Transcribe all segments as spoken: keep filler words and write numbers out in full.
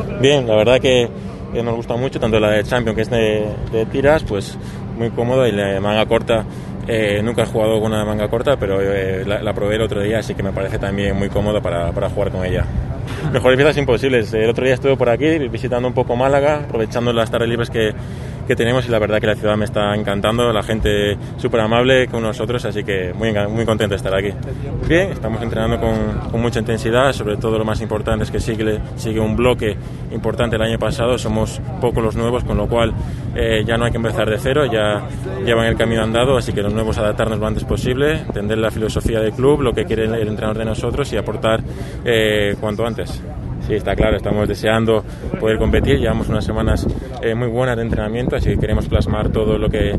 Bien, la verdad que eh, nos gusta mucho, tanto la de Champions, que es de, de tiras, pues muy cómodo, y la de manga corta, eh, nunca he jugado con una manga corta, pero eh, la, la probé el otro día, así que me parece también muy cómodo para, para jugar con ella. Mejores piezas imposibles. El otro día estuve por aquí visitando un poco Málaga, aprovechando las tardes libres que, que tenemos, y la verdad que la ciudad me está encantando, la gente súper amable con nosotros, así que muy, muy contento de estar aquí. Bien, estamos entrenando con, con mucha intensidad, sobre todo lo más importante es que sigue, sigue un bloque importante el año pasado, somos pocos los nuevos, con lo cual eh, ya no hay que empezar de cero, ya llevan el camino andado, así que los nuevos adaptarnos lo antes posible, entender la filosofía del club, lo que quiere el entrenador de nosotros y aportar eh, cuanto antes. Sí, está claro, estamos deseando poder competir, llevamos unas semanas eh, muy buenas de entrenamiento, así que queremos plasmar todo lo que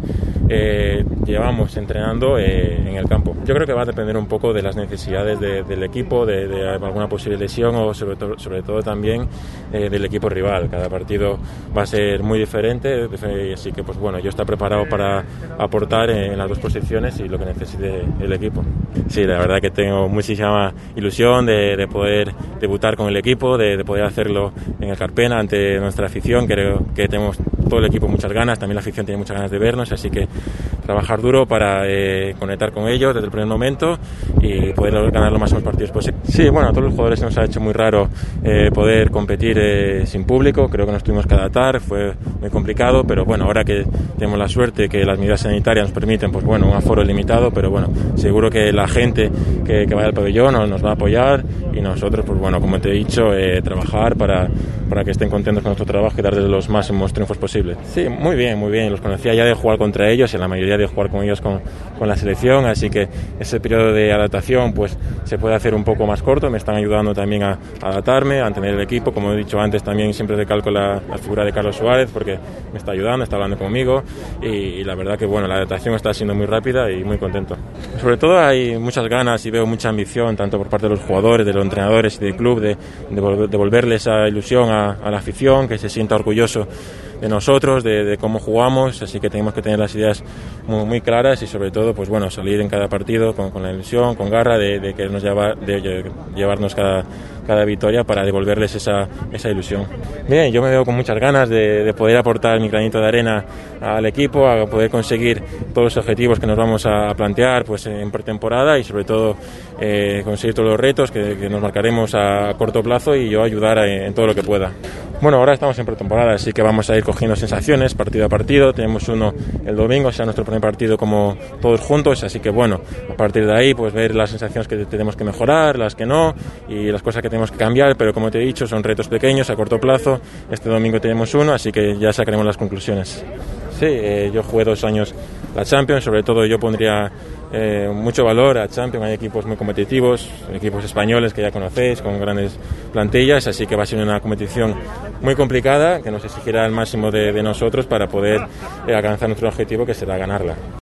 eh, llevamos entrenando eh, en el campo. Yo creo que va a depender un poco de las necesidades de, del equipo, de, de alguna posible lesión o sobre, to sobre todo también eh, del equipo rival. Cada partido va a ser muy diferente, así que pues bueno, yo estoy preparado para aportar en las dos posiciones y lo que necesite el equipo. Sí, la verdad que tengo muchísima ilusión de, de poder debutar con el equipo, De, de poder hacerlo en el Carpena ante nuestra afición. Creo que tenemos todo el equipo muchas ganas, también la afición tiene muchas ganas de vernos, así que trabajar duro para eh, conectar con ellos desde el primer momento y poder ganar los máximos partidos posibles. Sí, bueno, a todos los jugadores nos ha hecho muy raro eh, poder competir eh, sin público, creo que nos tuvimos que adaptar, fue muy complicado, pero bueno, ahora que tenemos la suerte que las medidas sanitarias nos permiten, pues bueno, un aforo limitado, pero bueno, seguro que la gente que, que vaya al pabellón nos, nos va a apoyar, y nosotros, pues bueno, como te he dicho, eh, trabajar para, para que estén contentos con nuestro trabajo y darles los máximos triunfos posibles. Sí, muy bien, muy bien, los conocía ya de jugar contra ellos y en la mayoría de jugar con ellos con, con la selección, así que ese periodo de adaptación pues se puede hacer un poco más corto, me están ayudando también a, a adaptarme, a entender el equipo, como he dicho antes también siempre recalco la, la figura de Carlos Suárez porque me está ayudando, está hablando conmigo y, y la verdad que bueno, la adaptación está siendo muy rápida y muy contento. Sobre todo hay muchas ganas y veo mucha ambición tanto por parte de los jugadores, de los entrenadores y del club de, de devolverle esa ilusión a, a la afición, que se sienta orgulloso de nosotros, de, de cómo jugamos, así que tenemos que tener las ideas muy, muy claras y sobre todo pues bueno, salir en cada partido con, con la ilusión, con garra de, de querernos llevar, de llevarnos cada, cada victoria para devolverles esa, esa ilusión. Bien, yo me veo con muchas ganas de, de poder aportar mi granito de arena al equipo, a poder conseguir todos los objetivos que nos vamos a plantear pues en pretemporada y sobre todo eh, conseguir todos los retos que, que nos marcaremos a corto plazo y yo ayudar en, en todo lo que pueda. Bueno, ahora estamos en pretemporada, así que vamos a ir cogiendo sensaciones partido a partido. Tenemos uno el domingo, será nuestro primer partido como todos juntos, así que bueno, a partir de ahí pues ver las sensaciones que tenemos que mejorar, las que no y las cosas que tenemos que cambiar, pero como te he dicho son retos pequeños a corto plazo. Este domingo tenemos uno, así que ya sacaremos las conclusiones. Sí, eh, yo jugué dos años la Champions, sobre todo yo pondría eh, mucho valor a Champions, hay equipos muy competitivos, equipos españoles que ya conocéis, con grandes plantillas, así que va a ser una competición muy complicada, que nos exigirá el máximo de, de nosotros para poder eh, alcanzar nuestro objetivo, que será ganarla.